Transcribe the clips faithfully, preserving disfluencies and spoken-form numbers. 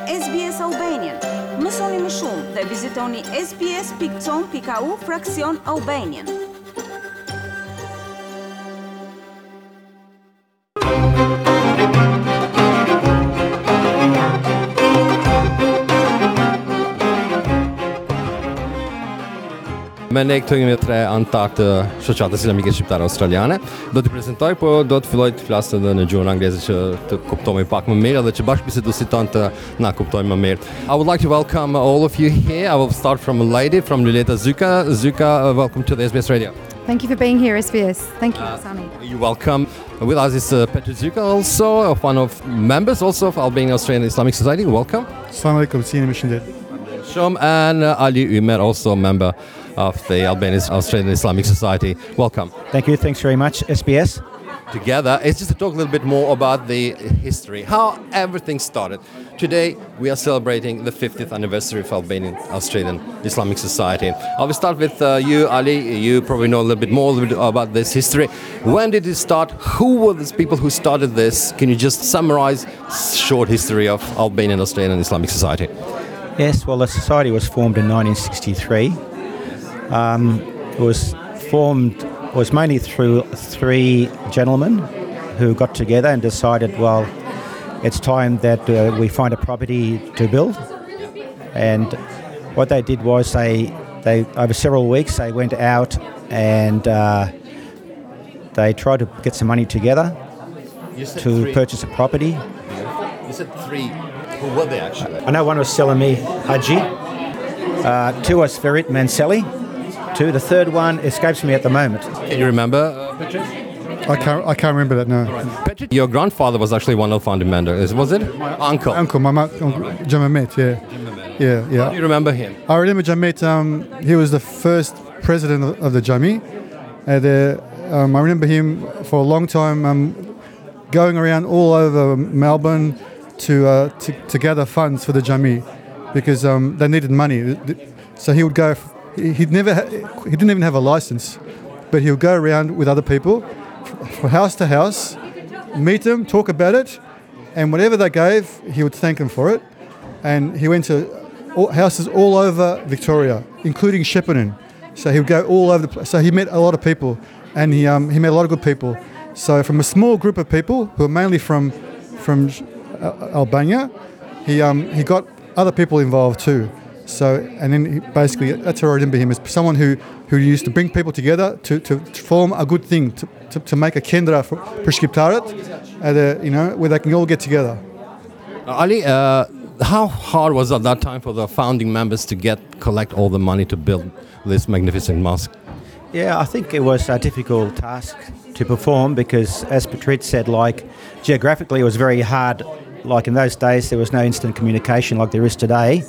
S B S Albanian. Mësoni më shumë dhe vizitoni sbs dot com dot au fraksion Albanian. Me ne këtu jemi tre antar të shoqatës islamike shqiptare australiane. Do t'i prezantoj, po do të filloj të flas edhe në gjuhën angleze që të kuptojmë pak më mirë dhe që bashkë biseduesit tonë të na kuptojmë më mirë. I would like to welcome all of you here. I will start from a lady, from Luleta Zuka. Zuka, uh, welcome to the S B S Radio. Thank you for being here, S B S. Thank you, Uh, Sami. You're welcome. With us is uh, Petar Zuka, also one of members also of Albanian Australian Islamic Society. Welcome. Assalamu alaikum, si jeni më shëndet. Shom, and uh, Ali Umer, also a member of the Albanian Australian Islamic Society. Welcome. Thank you. Thanks very much, S B S. Together, it's just to talk a little bit more about the history, how everything started. Today, we are celebrating the fiftieth anniversary of Albanian Australian Islamic Society. I will start with uh, you, Ali. You probably know a little bit more a little bit about this history. When did it start? Who were these people who started this? Can you just summarize short history of Albanian Australian Islamic Society? Yes, well, the society was formed in nineteen sixty-three. Um, it was formed was mainly through three gentlemen who got together and decided, well, it's time that uh, we find a property to build. And what they did was they, they over several weeks, they went out and uh, they tried to get some money together to three. purchase a property. You said three. Who were they actually? I know one was Selami Haji, uh, two was Ferit Manseli, two. The third one escapes me at the moment. Can you remember, uh, Patrick? I can't, I can't remember that, no. Patrick, your grandfather was actually one of the founding members, was it? Uncle. Uncle, my mum, Jamet, yeah. Yeah, Do yeah. you remember him? I remember Jamet, um, he was the first president of, of the Jami. And uh, um, I remember him for a long time um, going around all over Melbourne to, uh, to to gather funds for the Jami because um, they needed money. So he would go, he'd never, ha- he didn't even have a license, but he would go around with other people from house to house, meet them, talk about it, and whatever they gave, he would thank them for it. And he went to all, houses all over Victoria, including Shepparton. So he would go all over the place. So he met a lot of people, and he um, he met a lot of good people. So from a small group of people who are mainly from from uh, Albania, he um, he got other people involved too. So and then he basically that's how I remember him as someone who, who used to bring people together to, to, to form a good thing, to, to, to make a kendra for Shqiptarët, and uh, you know where they can all get together. Ali, uh, how hard was it at that time for the founding members to get collect all the money to build this magnificent mosque? Yeah, I think it was a difficult task to perform because, as Patrice said, like geographically it was very hard. Like in those days, there was no instant communication like there is today.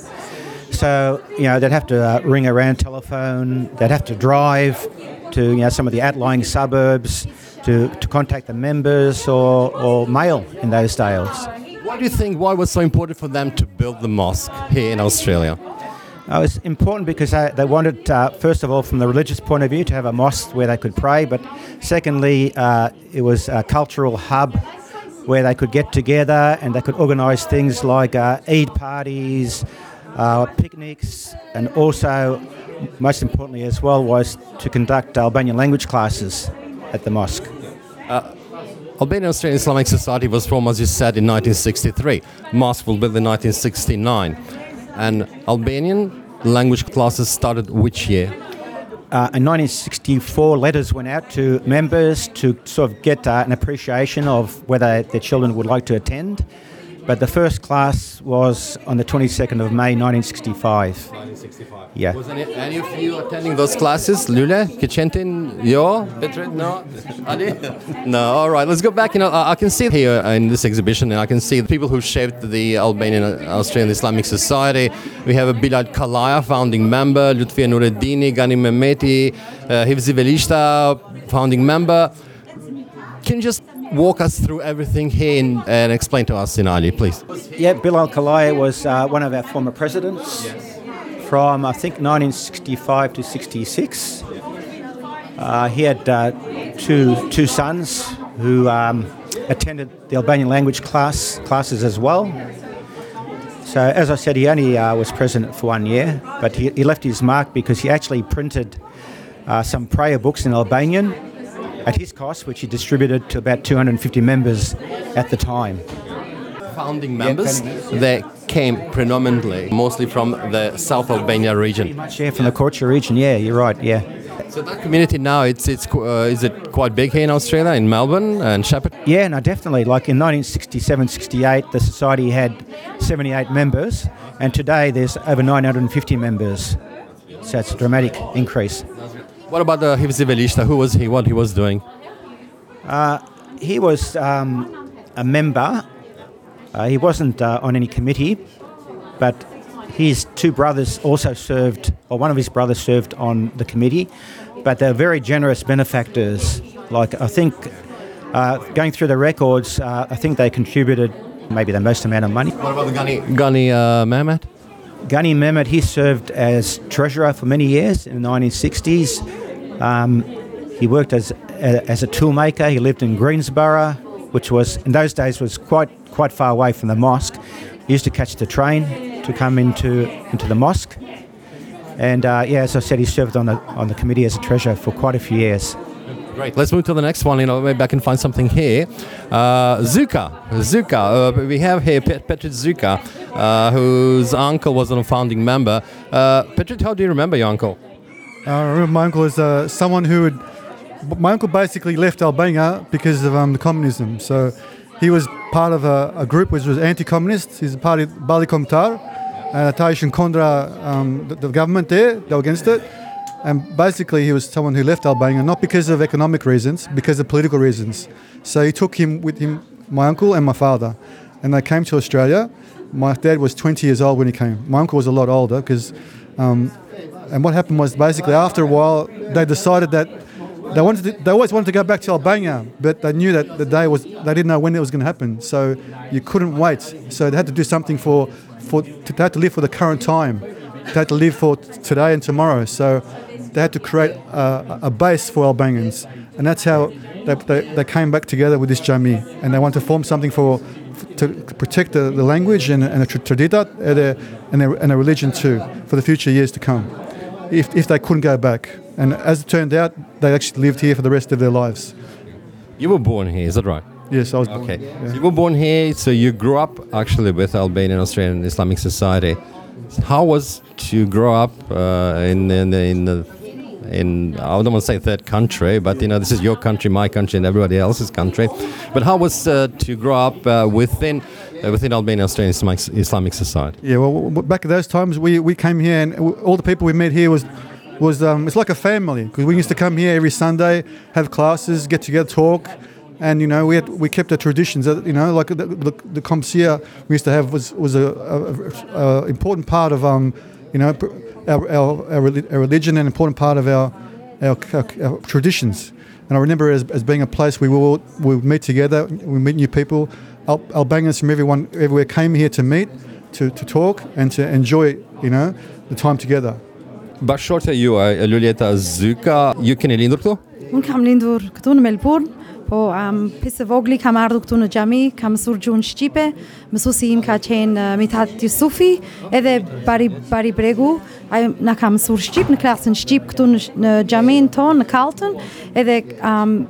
So, you know, they'd have to uh, ring around telephone, they'd have to drive to, you know, some of the outlying suburbs to, to contact the members or, or mail in those days. Why do you think, why was it so important for them to build the mosque here in Australia? Uh, it was important because they, they wanted, uh, first of all, from the religious point of view, to have a mosque where they could pray, but secondly, uh, it was a cultural hub where they could get together and they could organise things like uh, Eid parties, uh, picnics, and also, most importantly as well, was to conduct Albanian language classes at the mosque. Uh, Albanian Australian Islamic Society was formed, as you said, in nineteen sixty-three. Mosque was built in nineteen sixty-nine. And Albanian language classes started which year? Uh, in nineteen sixty-four, letters went out to members to sort of get uh, an appreciation of whether their children would like to attend. But the first class was on the twenty-second of May, nineteen sixty-five. nineteen sixty-five. Yeah. Was any, any of you attending those classes? Lule, Kicentin, yo, Petrit, no? Ali? No, all right, let's go back. You know, I, I can see here in this exhibition, and I can see the people who shaped the Albanian Australian Islamic Society. We have a Bilal Kalaya, founding member, Lutfia Nureddini, Gani Mehmeti, uh, Hivzi Velishta, founding member. Can you just walk us through everything here and, and explain to us, Sinali, please? Yeah, Bilal Kalaya was uh, one of our former presidents. Yes. From, I think, nineteen sixty-five to sixty-six. Uh, he had uh, two two sons who um, attended the Albanian language class classes as well. So, as I said, he only uh, was president for one year, but he, he left his mark because he actually printed uh, some prayer books in Albanian at his cost, which he distributed to about two hundred fifty members at the time. Founding members, they came predominantly, mostly from the South Albania region. Yeah, from the Korça region, yeah, you're right, yeah. So that community now, it's it's uh, is it quite big here in Australia, in Melbourne and Shepparton? Yeah, no, definitely. Like in nineteen sixty-seven sixty-eight, the society had seventy-eight members, and today there's over nine hundred fifty members. So it's a dramatic increase. What about the Hifzi Velishta? Who was he? What he was doing? Uh, he was um, a member. Uh, he wasn't uh, on any committee, but his two brothers also served, or one of his brothers served on the committee, but they're very generous benefactors. Like, I think, uh, going through the records, uh, I think they contributed maybe the most amount of money. What about the Ghani, Ghani uh, Mehmet? Ghani Mehmet, he served as treasurer for many years in the nineteen sixties. Um, he worked as a, as a toolmaker. He lived in Greensborough, which was, in those days, was quite quite far away from the mosque. He used to catch the train to come into into the mosque. And uh, yeah, as I said, he served on the on the committee as a treasurer for quite a few years. Great. Let's move to the next one. You know, maybe I can find something here. Uh, Zuka, Zuka. Uh, we have here Pet- Petrit Zuka, uh, whose uncle was a founding member. Uh, Petrit, how do you remember your uncle? Uh, I remember my uncle is uh, someone who would. My uncle basically left Albania because of um, the communism. So he was part of a, a group which was anti-communist. He's part of Bali Komtar, and Taishan Kondra, um, the, the government there, they were against it. And basically he was someone who left Albania, not because of economic reasons, because of political reasons. So he took him with him, my uncle and my father, and they came to Australia. My dad was twenty years old when he came. My uncle was a lot older because, um, and what happened was basically after a while they decided that They wanted to, they always wanted to go back to Albania, but they knew that the day was, they didn't know when it was going to happen. So you couldn't wait. So they had to do something for, for to, they had to live for the current time. They had to live for t- today and tomorrow. So they had to create a, a base for Albanians. And that's how they, they, they came back together with this Jami. And they want to form something for, to protect the, the language and, and the traditat and their, and, their, and their religion too, for the future years to come, if, if they couldn't go back. And as it turned out, they actually lived here for the rest of their lives. You were born here, is that right? Yes, I was born Okay. here. Yeah. So you were born here, so you grew up actually with Albanian Australian Islamic Society. How was to grow up uh, in in in, the, in I don't want to say third country, but you know this is your country, my country, and everybody else's country. But how was uh, to grow up uh, within uh, within Albanian Australian Islamic, Islamic Society? Yeah, well, w- back at those times, we, we came here, and w- all the people we met here was was um, it's like a family, because we used to come here every Sunday, have classes, get together, talk, and you know we had, we kept the traditions. That, you know, like the the, the Komsia we used to have was was a, a, a important part of um you know our our, our religion, and an important part of our our, our, our traditions. And I remember as, as being a place we would we would meet together, we meet new people. Al- Albanians from everyone everywhere came here to meet, to, to talk, and to enjoy you know the time together. Bashkëshortja juaj, Luljeta Zyka, ju keni lindur këtu? Unë kam lindur këtu në Melbourne, po um, pjesë e vogli kam ardhur këtu në xhami, kam mësuar gjuhën shqipe, mësuesi im ka qenë uh, Mithat Yusufi, edhe Bari Bari Bregu, ai na ka mësuar shqip në klasën shqip këtu në, në xhamin tonë në Carlton, edhe um,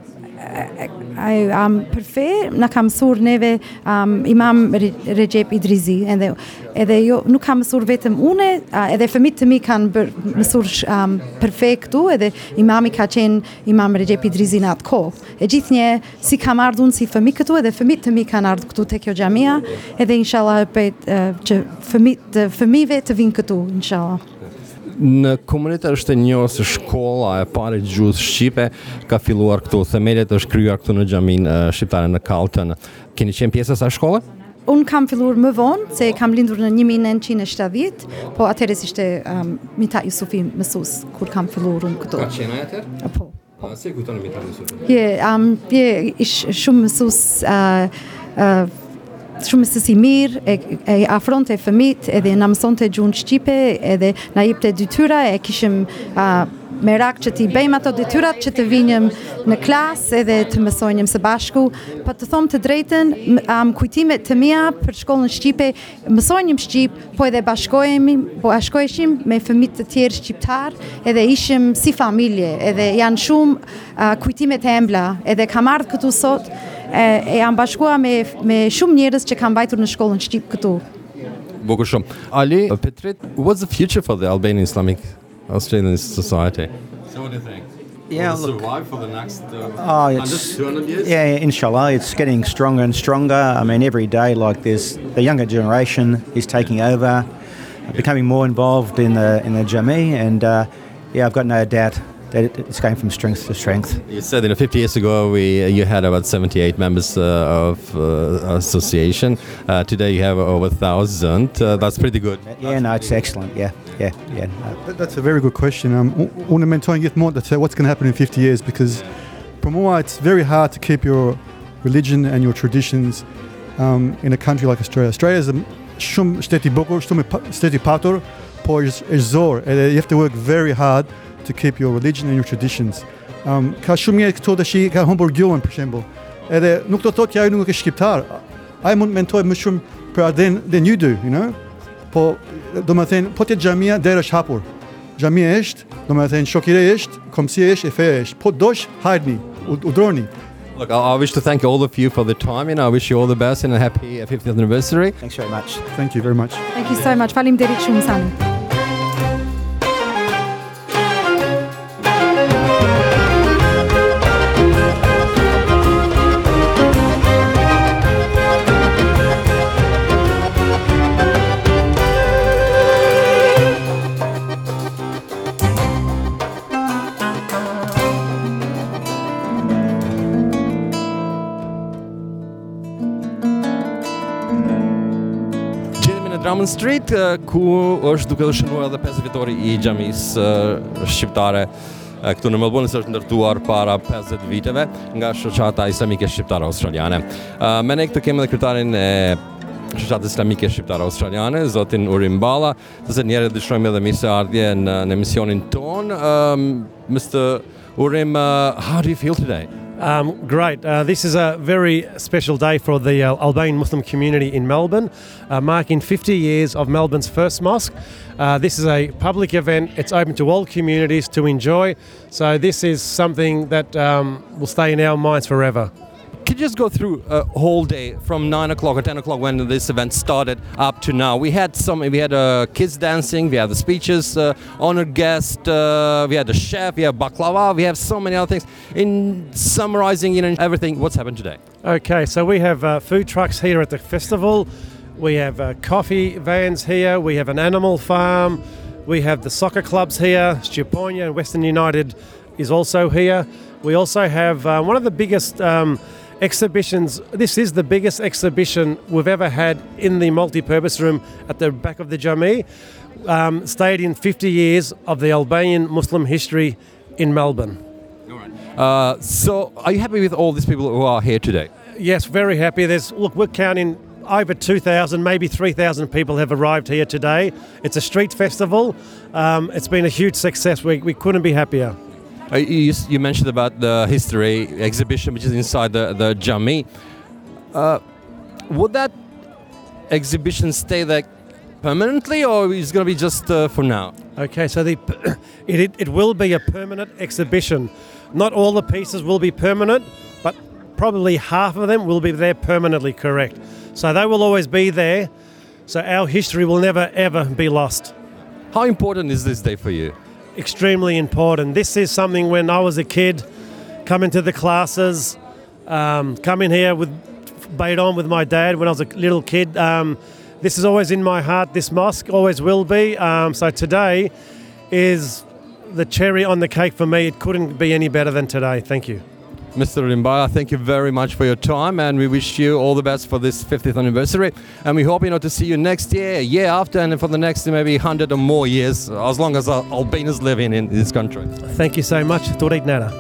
ai um, përfe na ka mësuar neve um, Imam Recep Idrizi, edhe edhe jo nuk kam mësuar vetëm unë, uh, edhe fëmijët të mi kanë bërë mësuar um, përfe këtu, edhe imami ka qenë Imam Recep Idrizi në atë kohë. E gjithnjë si kam ardhur unë si fëmijë këtu, edhe fëmijët të mi kanë ardhur këtu te kjo xhamia, edhe inshallah për uh, që fëmijët fëmijëve të vinë këtu inshallah. Në komunitet është e njohur se shkolla e parë e gjuhës shqipe ka filluar këtu. Themelet është krijuar këtu në xhamin uh, shqiptare në Carlton. Keni qenë pjesë e asaj shkolle? Unë kam filluar më vonë, se kam lindur në nineqinëqind e shtatëdhjetë, po atëherë ishte um, Mithat Yusufi mësues kur kam filluar unë këtu. Ka qenë ai atëherë? Po. A si kujton Mithat Yusufi? Je, um, je ish shumë mësues uh, uh, shumë mësues i mirë, e, e afronte fëmijët, edhe na mësonte gjuhën shqipe, edhe na jepte detyra, e kishim uh, merak që t'i bëjmë ato detyrat që të vinjëm në klasë edhe të mësojmë së bashku. Po të them të drejtën, um, kujtimet të mia për shkollën shqipe, mësojmë shqip, po edhe bashkohemi, po bashkoheshim me fëmijë të tjerë shqiptar, edhe ishim si familje, edhe janë shumë uh, kujtime të ëmbla, edhe kam ardhur këtu sot e, e jam bashkuar me me shumë njerëz që kanë mbajtur në shkollën shqip këtu. Beaucoup shumë. Ali, Petrit, what's the future for the Albanian Islamic Australian society? So what do you think? Yeah, Will it look- survive for the next uh, Oh, one hundred, it's, two hundred years? yeah, inshallah, it's getting stronger and stronger. I mean, every day, like there's the younger generation is taking over, becoming more involved in the in the Jami, and uh, yeah, I've got no doubt that it, it's going from strength to strength. You said, you know, fifty years ago we you had about seventy-eight members uh, of uh, association. Uh, today you have over a thousand. Uh, that's pretty good. Yeah, no, it's excellent. Yeah, yeah, yeah. No. That- That's a very good question. Um, Una mentoring get more to say what's going to happen in fifty years because Pamoa, it's very hard to keep your religion and your traditions um, in a country like Australia. Australia is a shum steti boko, shum steti pator, po is zor. You have to work very hard to keep your religion and your traditions. Um, ka shumë njerëz këto tash ka humbur gjuhën për shembull. Edhe nuk do thotë që ajo nuk është shqiptar. Ai mund mentoj më shumë për atë than, than you do, you know? Po do të thënë, po te xhamia dera është hapur. Xhamia është, do të thënë shokire është, komsia është, e feja është. Po dosh hajni, u, u droni. Look, I, I wish to thank all of you for the time, and I wish you all the best and a happy fiftieth anniversary. Thanks very much. Thank you very much. Thank you so much. Faleminderit shumë Sani. Gjendemi në Drummond Street, uh, ku është duke u shënuar edhe pesë vitori i xhamisë uh, shqiptare. Uh, Këtu në Melbourne është ndërtuar para pesëdhjetë viteve nga shoqata islamike shqiptare australiane. Uh, me ne këtu kemi edhe kryetarin e shoqatës islamike shqiptare australiane, zotin Urim Balla, të cilin njerë dëshirojmë edhe mirëseardhje në, në emisionin ton. Um, mister Urim, uh, how do you feel today? Um, great. Uh, this is a very special day for the uh, Albanian Muslim community in Melbourne, uh, marking fifty years of Melbourne's first mosque. Uh, this is a public event. It's open to all communities to enjoy. So this is something that um, will stay in our minds forever. Could you just go through a whole day from nine o'clock or ten o'clock when this event started up to now? We had some, we had uh, kids dancing, we had the speeches, uh, honored guest, uh, we had the chef, we have baklava, we have so many other things. In summarizing, you know, everything, what's happened today? Okay, so we have uh, food trucks here at the festival. We have uh, coffee vans here. We have an animal farm. We have the soccer clubs here. Stuponia and Western United is also here. We also have uh, one of the biggest um, exhibitions. This is the biggest exhibition we've ever had in the multi-purpose room at the back of the Jami. Um, stayed in fifty years of the Albanian Muslim history in Melbourne. Uh, so, are you happy with all these people who are here today? Yes, very happy. There's look, we're counting over two thousand, maybe three thousand people have arrived here today. It's a street festival. Um, it's been a huge success. We, we couldn't be happier. Uh, you, you mentioned about the history exhibition, which is inside the, the Jami. Uh, would that exhibition stay there permanently, or is it going to be just uh, for now? Okay, so the it, it, it will be a permanent exhibition. Not all the pieces will be permanent, but probably half of them will be there permanently, correct. So they will always be there. So our history will never, ever be lost. How important is this day for you? Extremely important. This is something when I was a kid, coming to the classes, um, coming here with Baydon with my dad when I was a little kid. Um, this is always in my heart. This mosque always will be. Um, so today is the cherry on the cake for me. It couldn't be any better than today. Thank you. Mister Rimbaya, thank you very much for your time, and we wish you all the best for this fiftieth anniversary. And we hope, you know, to see you next year, year after, and for the next maybe one hundred or more years, as long as uh, Albanians live in, in this country. Thank you so much. Turit Nara.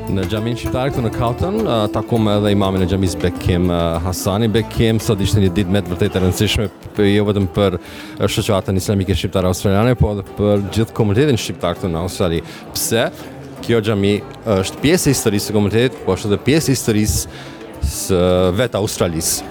Në xhamin shqiptar këtu në Kaltën, uh, takuam edhe imamin e xhamisë Bekim uh, Hasani Bekim. Sot ishte një ditë me të vërtetë e rëndësishme, jo vetëm për shoqatën islamike shqiptare australiane, por edhe për gjithë komunitetin shqiptar këtu në Australi. Pse? Kjo xhami është pjesë e historisë së komunitetit, por është edhe pjesë e historisë së vetë Australisë.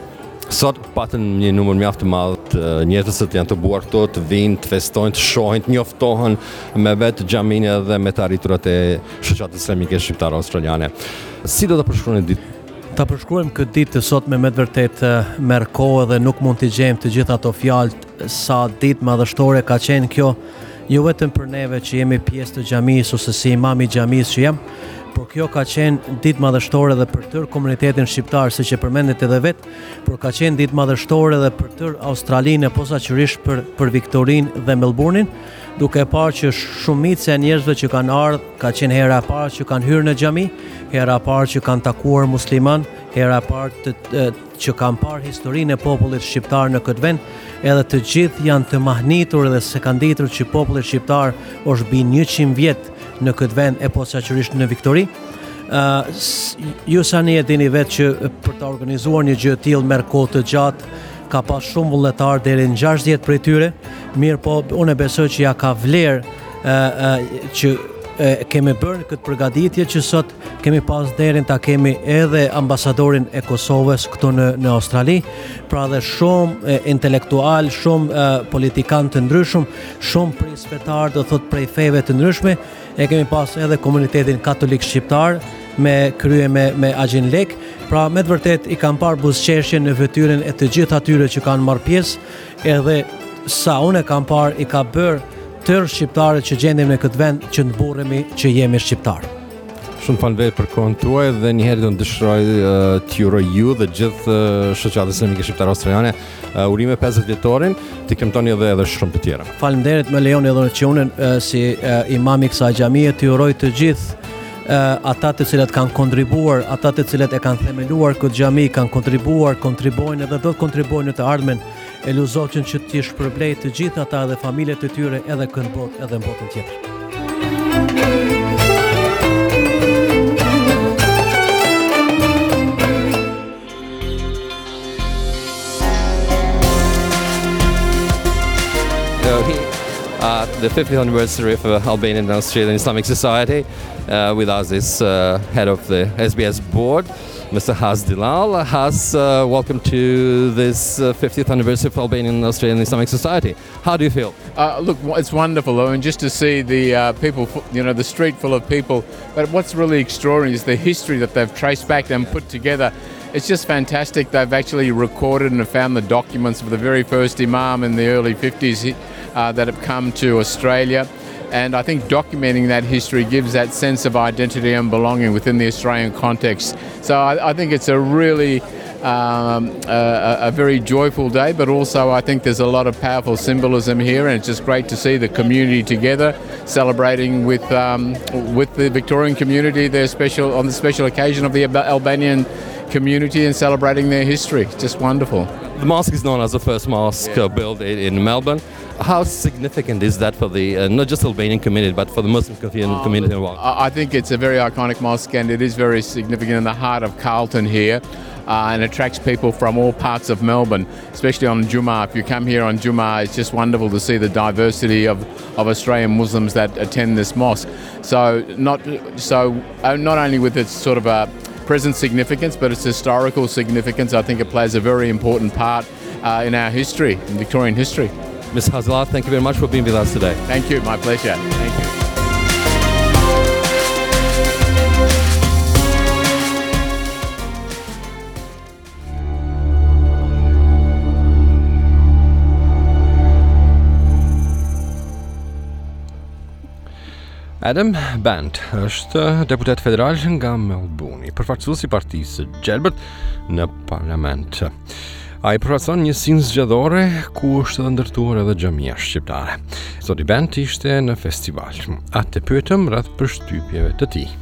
Sot patën një numër mjaft të madh të njerëzve që janë të buar këtu, të vinë, të festojnë, të shohin, të njoftohen me vetë xhamin edhe me të arriturat e shoqatës islamike shqiptare australiane. Si do ta përshkruani ditë? Ta përshkruajmë këtë ditë të sot me me të vërtetë merr kohë dhe nuk mund t'i gjejmë të gjitha ato fjalë sa ditë madhështore ka qenë kjo, jo vetëm për neve që jemi pjesë të xhamisë ose si imam i xhamisë që jam, por kjo ka qenë ditë madhështore edhe për tërë komunitetin shqiptar, siç e përmendet edhe vetë, por ka qenë ditë madhështore edhe për tërë Australinë, posaçërisht për për Viktorinë dhe Melbourne-in, duke parë që shumica e njerëzve që kanë ardhur ka qenë hera e parë që kanë hyrë në xhami, hera e parë që kanë takuar musliman, hera e parë të, të, që kanë parë historinë e popullit shqiptar në këtë vend, edhe të gjithë janë të mahnitur dhe se kanë ditur që populli shqiptar është bin njëqind vjet në këtë vend e posaçërisht në Viktori. Uh, ju sani e dini vetë që për të organizuar një gjë të tillë merr kohë të gjatë, ka pas shumë vullnetar deri në gjashtëdhjetë prej tyre, mirë po unë besoj që ja ka vlerë uh, uh, që uh, kemi bërë këtë përgatitje që sot kemi pas derin ta kemi edhe ambasadorin e Kosovës këtu në, në Australi, pra dhe shumë e, intelektual, shumë e, politikan të ndryshëm, shumë prisvetar, do thot prej feve të ndryshme, e kemi pas edhe komunitetin katolik shqiptar me krye me, me Agjin Lek, pra me të vërtet i kam parë buzëqeshje në fytyrën e të gjithë atyre që kanë marrë pjesë, edhe sa unë e kam parë i ka bërë tërë shqiptarët që gjendim në këtë vend që të burremi që jemi shqiptarë. Shumë falënderit për kohën tuaj dhe një herë do të dëshiroj uh, t'ju uroj ju dhe gjithë uh, shoqatës islamike shqiptare australiane uh, urime pesëdhjetë vjetorin, t'i kremtoni edhe edhe shumë të tjera. Faleminderit, më lejoni edhe që unë uh, si uh, imam i kësaj xhamie t'ju uroj të gjithë uh, ata të cilët kanë kontribuar, ata të cilët e kanë themeluar këtë xhami, kanë kontribuar, kontribojnë edhe do të kontribojnë në të ardhmen. E luzoqen që t'i shpërblej të gjithë ata dhe familjet e tyre edhe kënë botë edhe në botën tjetër. Uh, the fiftieth anniversary of uh, Albanian and Australian Islamic Society. Uh, with us is uh, head of the S B S board, Mister Has Dilal. Has, uh, welcome to this uh, fiftieth anniversary of Albanian and Australian Islamic Society. How do you feel? Uh, look, it's wonderful, and just to see the uh, people, you know, the street full of people. But what's really extraordinary is the history that they've traced back and put together. It's just fantastic. They've actually recorded and found the documents of the very first Imam in the early fifties uh, that have come to Australia. And I think documenting that history gives that sense of identity and belonging within the Australian context. So I, I think it's a really um, a, a very joyful day, but also I think there's a lot of powerful symbolism here, and it's just great to see the community together celebrating with um, with the Victorian community their special on the special occasion of the Albanian community and celebrating their history. Just wonderful. The mosque is known as the first mosque yeah. uh, built in, in Melbourne. How significant is that for the uh, not just Albanian community but for the Muslim community, uh, community in the world? I think it's a very iconic mosque, and it is very significant in the heart of Carlton here. Uh, and attracts people from all parts of Melbourne, especially on Jummah. If you come here on Jummah, it's just wonderful to see the diversity of, of Australian Muslims that attend this mosque. So not so uh, not only with its sort of a present significance, but its historical significance. I think it plays a very important part uh, in our history, in Victorian history. Mister Hazla, thank you very much for being with us today. Thank you, my pleasure. Thank you. Adam Band është deputet federal nga Melbourne, përfaqësues i partisë së Gjelbërt në parlament. Ai përfaqëson njësinë zgjedhore ku është edhe ndërtuar edhe xhamia shqiptare. Zoti Band ishte në festival. Atë pyetëm rreth përshtypjeve të tij.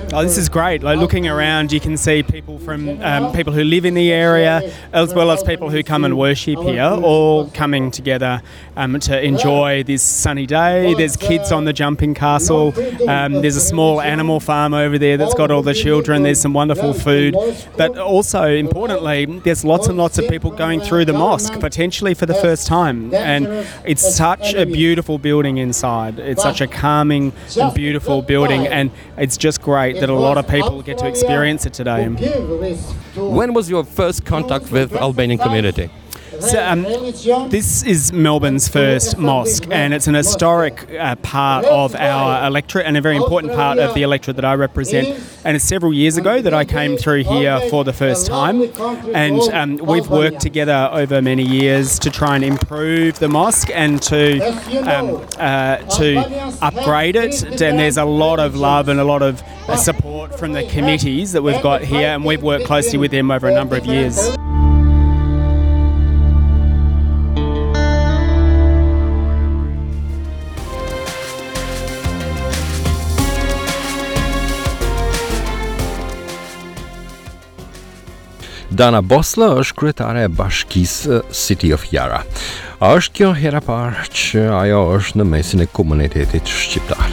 Oh, this is great. Like looking around, you can see people from um, people who live in the area, as well as people who come and worship here, all coming together um, to enjoy this sunny day. There's kids on the jumping castle. Um, there's a small animal farm over there that's got all the children. There's some wonderful food. But also, importantly, there's lots and lots of people going through the mosque, potentially for the first time. And it's such a beautiful building inside. It's such a calming and beautiful building. And it's just great that a lot of people get to experience it today. When was your first contact with Albanian community? So, um, this is Melbourne's first mosque, and it's an historic uh, part of our electorate and a very important part of the electorate that I represent. And it's several years ago that I came through here for the first time, and um, we've worked together over many years to try and improve the mosque and to um, uh, to upgrade it. And there's a lot of love and a lot of uh, support from the committees that we've got here, and we've worked closely with them over a number of years. Dana Bosla është kryetare e bashkisë City of Yara. A është kjo hera parë që ajo është në mesin e komunitetit shqiptar?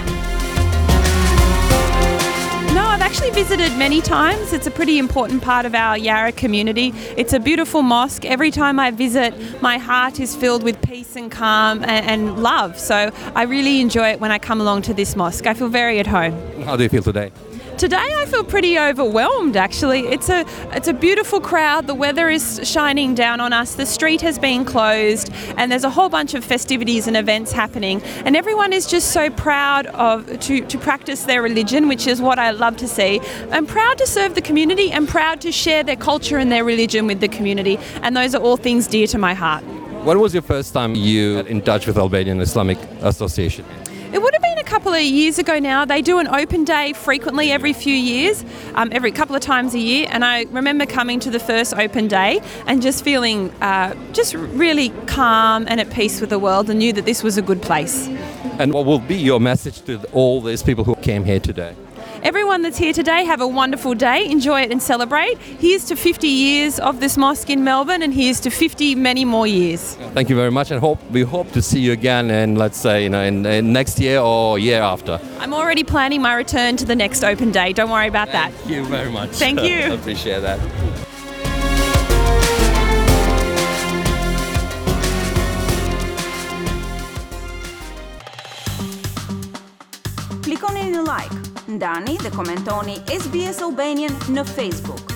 No, I've actually visited many times. It's a pretty important part of our Yarra community. It's a beautiful mosque. Every time I visit, my heart is filled with peace and calm and, and love. So I really enjoy it when I come along to this mosque. I feel very at home. How do you feel today? Today I feel pretty overwhelmed actually. It's a it's a beautiful crowd. The weather is shining down on us. The street has been closed and there's a whole bunch of festivities and events happening, and everyone is just so proud of to, to practice their religion, which is what I love to see. I'm proud to serve the community and proud to share their culture and their religion with the community, and those are all things dear to my heart. When was your first time you got in touch with Albanian Islamic Association? It would have been a couple of years ago now. They do an open day frequently every few years, um, every couple of times a year. And I remember coming to the first open day and just feeling uh, just really calm and at peace with the world, and knew that this was a good place. And what will be your message to all these people who came here today? Everyone that's here today, have a wonderful day, enjoy it and celebrate. Here's to fifty years of this mosque in Melbourne, and here's to fifty many more years. Thank you very much, and hope we hope to see you again in, let's say, you know, in, in next year or year after. I'm already planning my return to the next open day. Don't worry about that. Thank you very much. Thank you. I appreciate that. Klikoni në like, ndani dhe komentoni S B S Albanian në Facebook.